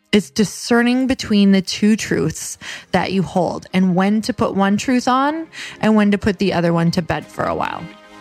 It's discerning between the two truths that you hold and when to put one truth on and when to put the other one to bed for a while.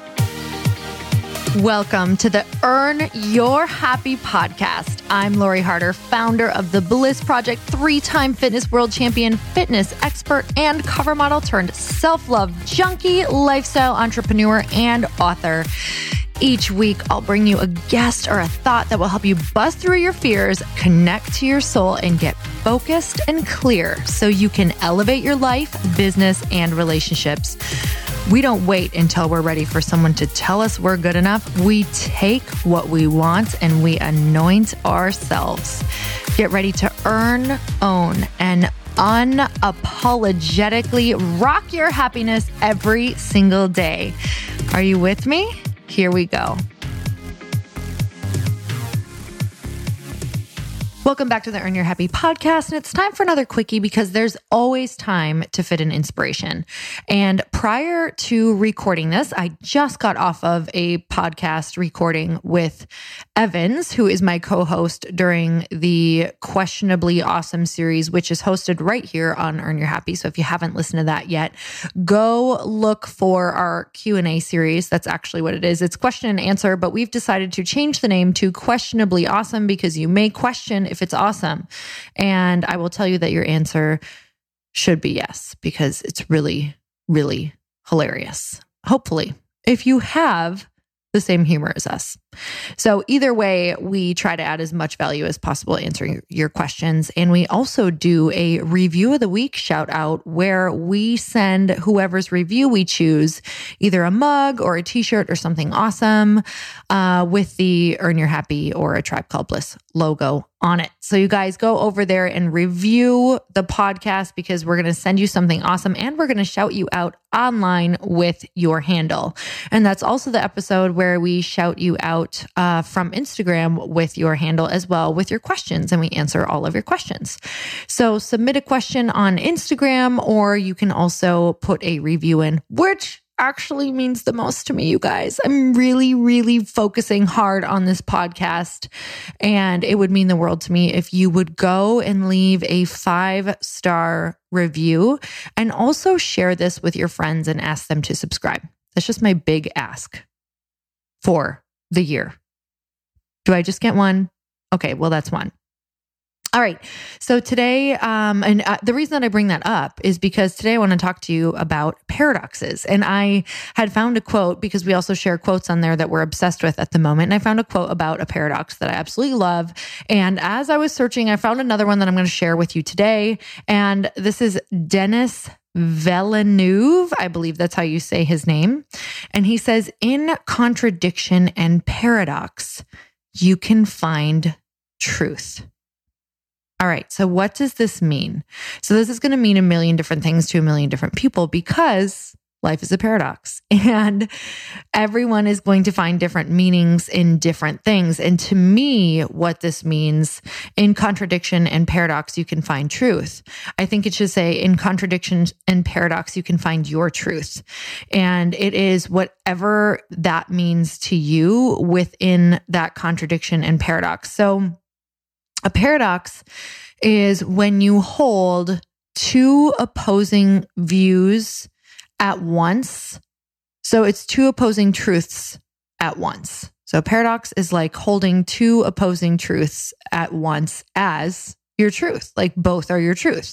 Welcome to the Earn Your Happy podcast. I'm Lori Harder, founder of The Bliss Project, 3-time fitness world champion, fitness expert, and cover model turned self-love junkie, lifestyle entrepreneur, and author. Each week, I'll bring you a guest or a thought that will help you bust through your fears, connect to your soul, and get focused and clear so you can elevate your life, business, and relationships. We don't wait until we're ready for someone to tell us we're good enough. We take what we want and we anoint ourselves. Get ready to earn, own, and unapologetically rock your happiness every single day. Are you with me? Here we go. Welcome back to the Earn Your Happy podcast. And it's time for another quickie because there's always time to fit in inspiration. And prior to recording this, I just got off of a podcast recording with Evans, who is my co-host during the Questionably Awesome series, which is hosted right here on Earn Your Happy. So if you haven't listened to that yet, go look for our Q&A series. That's actually what it is. It's question and answer, but we've decided to change the name to Questionably Awesome because you may question if it's awesome. And I will tell you that your answer should be yes, because it's really, really hilarious. Hopefully, if you have the same humor as us. So either way, we try to add as much value as possible answering your questions. And we also do a review of the week shout out where we send whoever's review we choose, either a mug or a t-shirt or something awesome with the Earn Your Happy or a Tribe Called Bliss logo on it. So you guys go over there and review the podcast because we're going to send you something awesome and we're going to shout you out online with your handle. And that's also the episode where we shout you out from Instagram with your handle as well with your questions, and we answer all of your questions. So submit a question on Instagram, or you can also put a review in, which actually means the most to me, you guys. I'm really, really focusing hard on this podcast, and it would mean the world to me if you would go and leave a 5-star review and also share this with your friends and ask them to subscribe. That's just my big ask for the year. Do I just get one? Okay, well, that's one. All right. So today, the reason that I bring that up is because today I want to talk to you about paradoxes. And I had found a quote because we also share quotes on there that we're obsessed with at the moment. And I found a quote about a paradox that I absolutely love. And as I was searching, I found another one that I'm going to share with you today. And this is Denis Villeneuve. I believe that's how you say his name. And he says, in contradiction and paradox, you can find truth. All right. So what does this mean? So this is going to mean a million different things to a million different people because life is a paradox and everyone is going to find different meanings in different things. And to me, what this means, in contradiction and paradox, you can find truth. I think it should say in contradiction and paradox, you can find your truth. And it is whatever that means to you within that contradiction and paradox. So a paradox is when you hold two opposing views at once. So it's two opposing truths at once. So paradox is like holding two opposing truths at once as your truth, like both are your truth.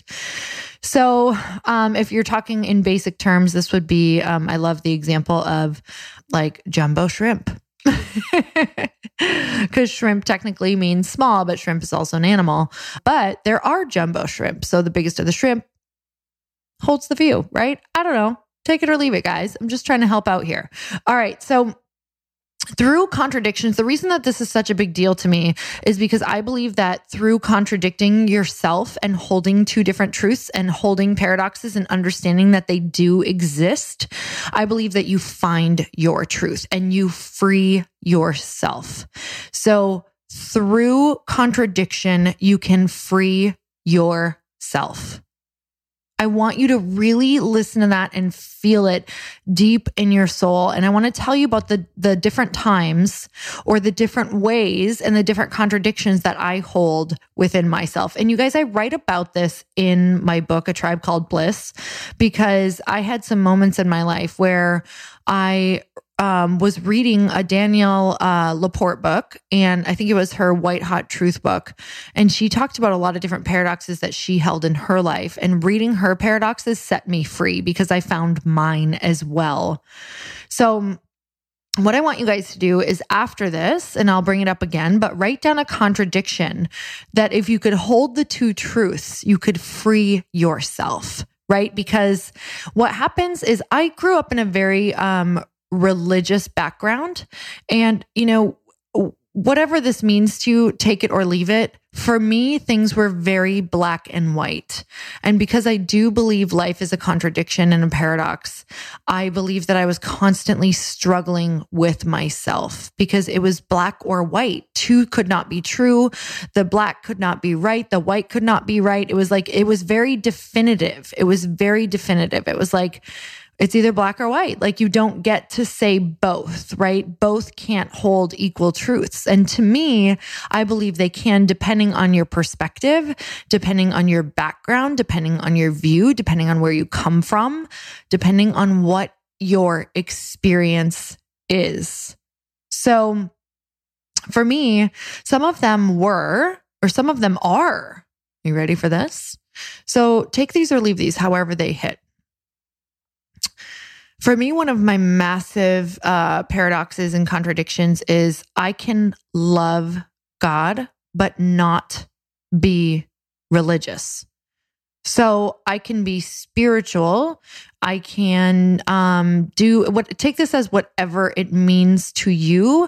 So if you're talking in basic terms, this would be, I love the example of like jumbo shrimp. Because shrimp technically means small, but shrimp is also an animal. But there are jumbo shrimp. So the biggest of the shrimp holds the view, right? I don't know. Take it or leave it, guys. I'm just trying to help out here. All right. So through contradictions, the reason that this is such a big deal to me is because I believe that through contradicting yourself and holding two different truths and holding paradoxes and understanding that they do exist, I believe that you find your truth and you free yourself. So through contradiction, you can free yourself. I want you to really listen to that and feel it deep in your soul. And I want to tell you about the different times or the different ways and the different contradictions that I hold within myself. And you guys, I write about this in my book, A Tribe Called Bliss, because I had some moments in my life where I was reading a Danielle Laporte book, and I think it was her White Hot Truth book. And she talked about a lot of different paradoxes that she held in her life. And reading her paradoxes set me free because I found mine as well. So what I want you guys to do is after this, and I'll bring it up again, but write down a contradiction that if you could hold the two truths, you could free yourself, right? Because what happens is I grew up in a very religious background. And, whatever this means to you, take it or leave it. For me, things were very black and white. And because I do believe life is a contradiction and a paradox, I believe that I was constantly struggling with myself because it was black or white. Two could not be true. The black could not be right. The white could not be right. It was very definitive. It was like, it's either black or white. Like you don't get to say both, right? Both can't hold equal truths. And to me, I believe they can, depending on your perspective, depending on your background, depending on your view, depending on where you come from, depending on what your experience is. So for me, some of them were, or some of them are. You ready for this? So take these or leave these, however they hit. For me, one of my massive paradoxes and contradictions is I can love God, but not be religious. So I can be spiritual. I can take this as whatever it means to you.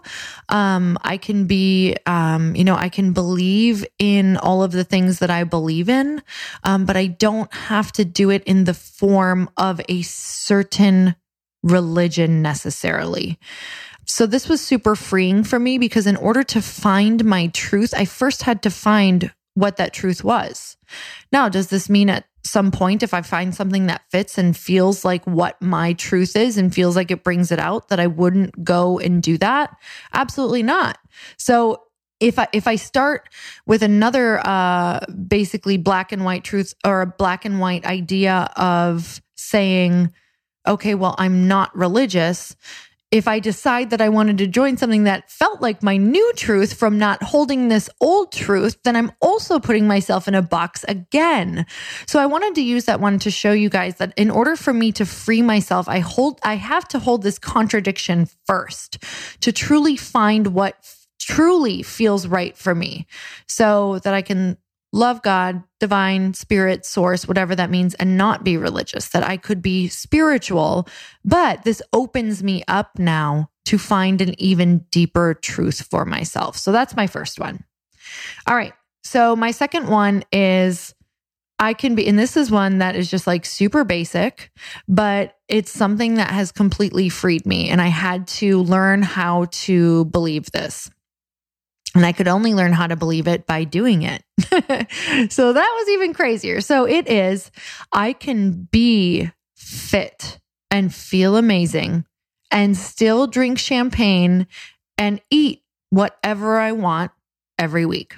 I can be, I can believe in all of the things that I believe in, but I don't have to do it in the form of a certain religion necessarily. So this was super freeing for me because in order to find my truth, I first had to find what that truth was. Now, does this mean at some point, if I find something that fits and feels like what my truth is and feels like it brings it out, that I wouldn't go and do that? Absolutely not. So if I start with another basically black and white truth or a black and white idea of saying, okay, well, I'm not religious. If I decide that I wanted to join something that felt like my new truth from not holding this old truth, then I'm also putting myself in a box again. So I wanted to use that one to show you guys that in order for me to free myself, I have to hold this contradiction first to truly find what truly feels right for me so that I can love God, divine, spirit, source, whatever that means, and not be religious, that I could be spiritual. But this opens me up now to find an even deeper truth for myself. So that's my first one. All right. So my second one is I can be, and this is one that is just like super basic, but it's something that has completely freed me. And I had to learn how to believe this. And I could only learn how to believe it by doing it. So that was even crazier. So it is, I can be fit and feel amazing and still drink champagne and eat whatever I want every week.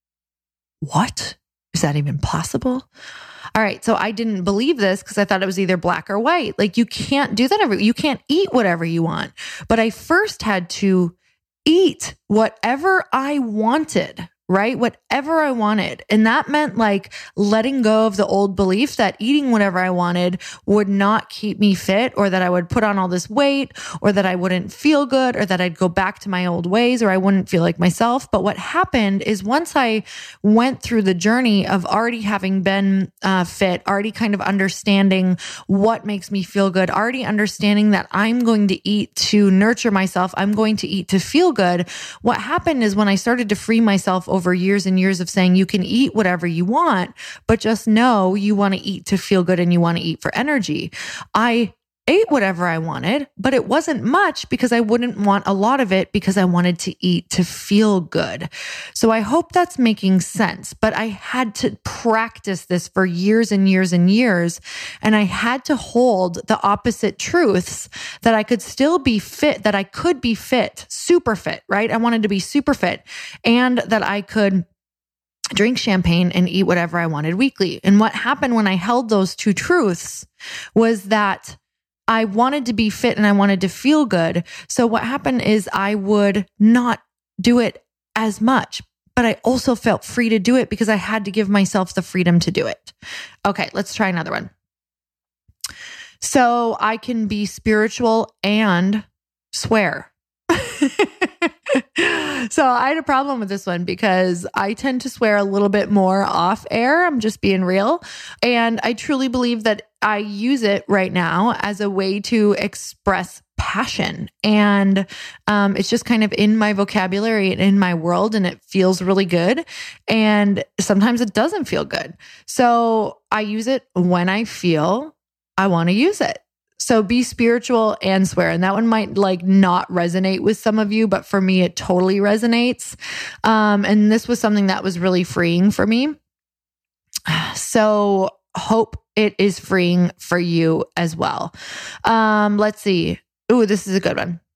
What? Is that even possible? All right. So I didn't believe this because I thought it was either black or white. Like you can't do that you can't eat whatever you want. But I first had to eat whatever I wanted, right? Whatever I wanted. And that meant like letting go of the old belief that eating whatever I wanted would not keep me fit, or that I would put on all this weight, or that I wouldn't feel good, or that I'd go back to my old ways, or I wouldn't feel like myself. But what happened is once I went through the journey of already having been fit, already kind of understanding what makes me feel good, already understanding that I'm going to eat to nurture myself, I'm going to eat to feel good. What happened is when I started to free myself over years and years of saying you can eat whatever you want, but just know you want to eat to feel good and you want to eat for energy. I ate whatever I wanted, but it wasn't much because I wouldn't want a lot of it because I wanted to eat to feel good. So I hope that's making sense, but I had to practice this for years and years and years. And I had to hold the opposite truths that I could still be fit, that I could be fit, super fit, right? I wanted to be super fit, and that I could drink champagne and eat whatever I wanted weekly. And what happened when I held those two truths was that I wanted to be fit and I wanted to feel good. So what happened is I would not do it as much, but I also felt free to do it because I had to give myself the freedom to do it. Okay, let's try another one. So I can be spiritual and swear. So I had a problem with this one because I tend to swear a little bit more off air. I'm just being real. And I truly believe that I use it right now as a way to express passion. And it's just kind of in my vocabulary and in my world, and it feels really good. And sometimes it doesn't feel good. So I use it when I feel I want to use it. So be spiritual and swear. And that one might like not resonate with some of you, but for me, it totally resonates. And this was something that was really freeing for me. So hope it is freeing for you as well. Let's see. Ooh, this is a good one.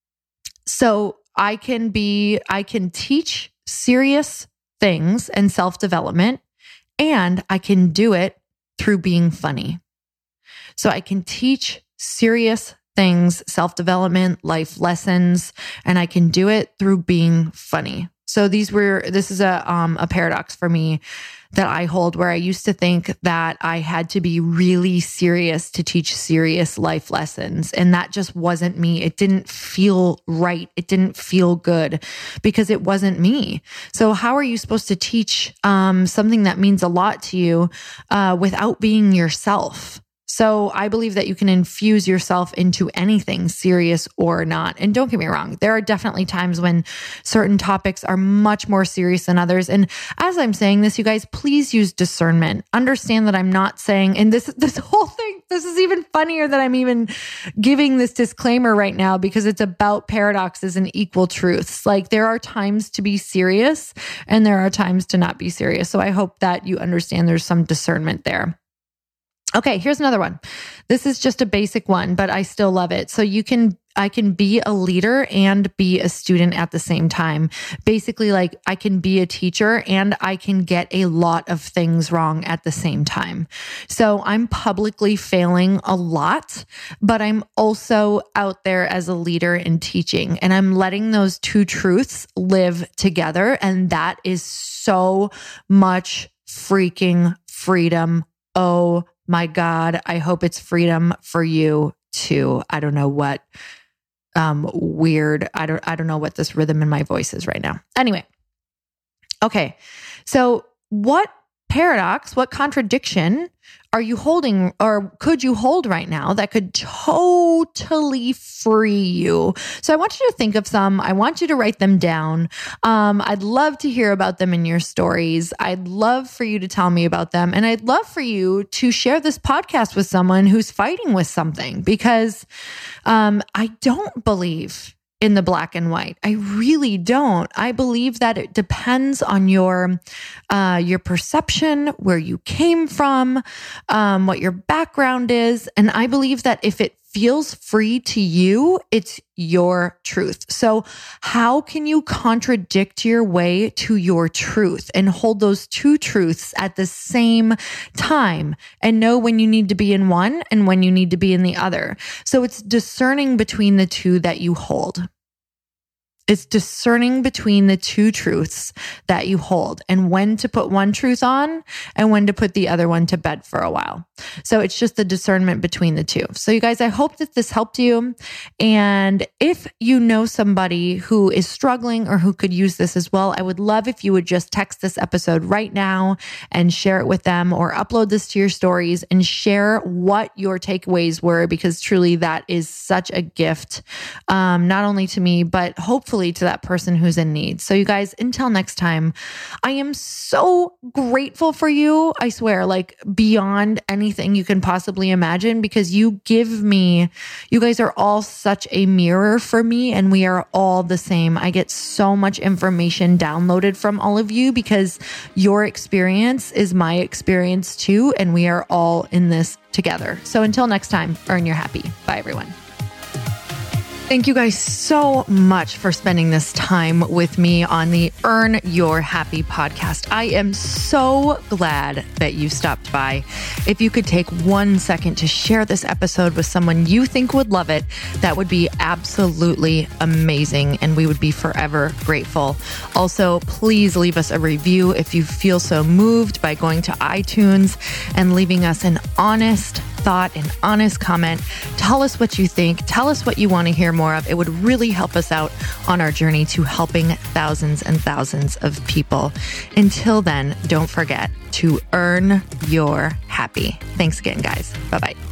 So I can teach serious things and self-development, and I can do it through being funny. So I can teach serious things, self-development, life lessons, and I can do it through being funny. So this is a paradox for me that I hold, where I used to think that I had to be really serious to teach serious life lessons. And that just wasn't me. It didn't feel right. It didn't feel good because it wasn't me. So how are you supposed to teach something that means a lot to you without being yourself? So I believe that you can infuse yourself into anything, serious or not. And don't get me wrong, there are definitely times when certain topics are much more serious than others. And as I'm saying this, you guys, please use discernment. Understand that I'm not saying, and this whole thing, this is even funnier that I'm even giving this disclaimer right now because it's about paradoxes and equal truths. Like there are times to be serious and there are times to not be serious. So I hope that you understand there's some discernment there. Okay, here's another one. This is just a basic one, but I still love it. So I can be a leader and be a student at the same time. Basically, like I can be a teacher and I can get a lot of things wrong at the same time. So I'm publicly failing a lot, but I'm also out there as a leader in teaching, and I'm letting those two truths live together. And that is so much freaking freedom. Oh my God, I hope it's freedom for you too. I don't know what weird, I don't know what this rhythm in my voice is right now. Anyway. Okay. So what paradox, what contradiction are you holding or could you hold right now that could totally free you? So I want you to think of some. I want you to write them down. I'd love to hear about them in your stories. I'd love for you to tell me about them. And I'd love for you to share this podcast with someone who's fighting with something, because I don't believe in the black and white. I really don't. I believe that it depends on your perception, where you came from, what your background is. And I believe that if it feels free to you, it's your truth. So how can you contradict your way to your truth and hold those two truths at the same time and know when you need to be in one and when you need to be in the other? So it's discerning between the two that you hold. It's discerning between the two truths that you hold and when to put one truth on and when to put the other one to bed for a while. So it's just the discernment between the two. So you guys, I hope that this helped you. And if you know somebody who is struggling or who could use this as well, I would love if you would just text this episode right now and share it with them, or upload this to your stories and share what your takeaways were, because truly that is such a gift, not only to me, but hopefully hopefully to that person who's in need. So you guys, until next time, I am so grateful for you. I swear, like beyond anything you can possibly imagine, because you guys are all such a mirror for me, and we are all the same. I get so much information downloaded from all of you because your experience is my experience too, and we are all in this together. So until next time, earn your happy. Bye, everyone. Thank you guys so much for spending this time with me on the Earn Your Happy podcast. I am so glad that you stopped by. If you could take 1 second to share this episode with someone you think would love it, that would be absolutely amazing, and we would be forever grateful. Also, please leave us a review if you feel so moved by going to iTunes and leaving us an honest thought, an honest comment. Tell us what you think. Tell us what you want to hear more of. It would really help us out on our journey to helping thousands and thousands of people. Until then, don't forget to earn your happy. Thanks again, guys. Bye-bye.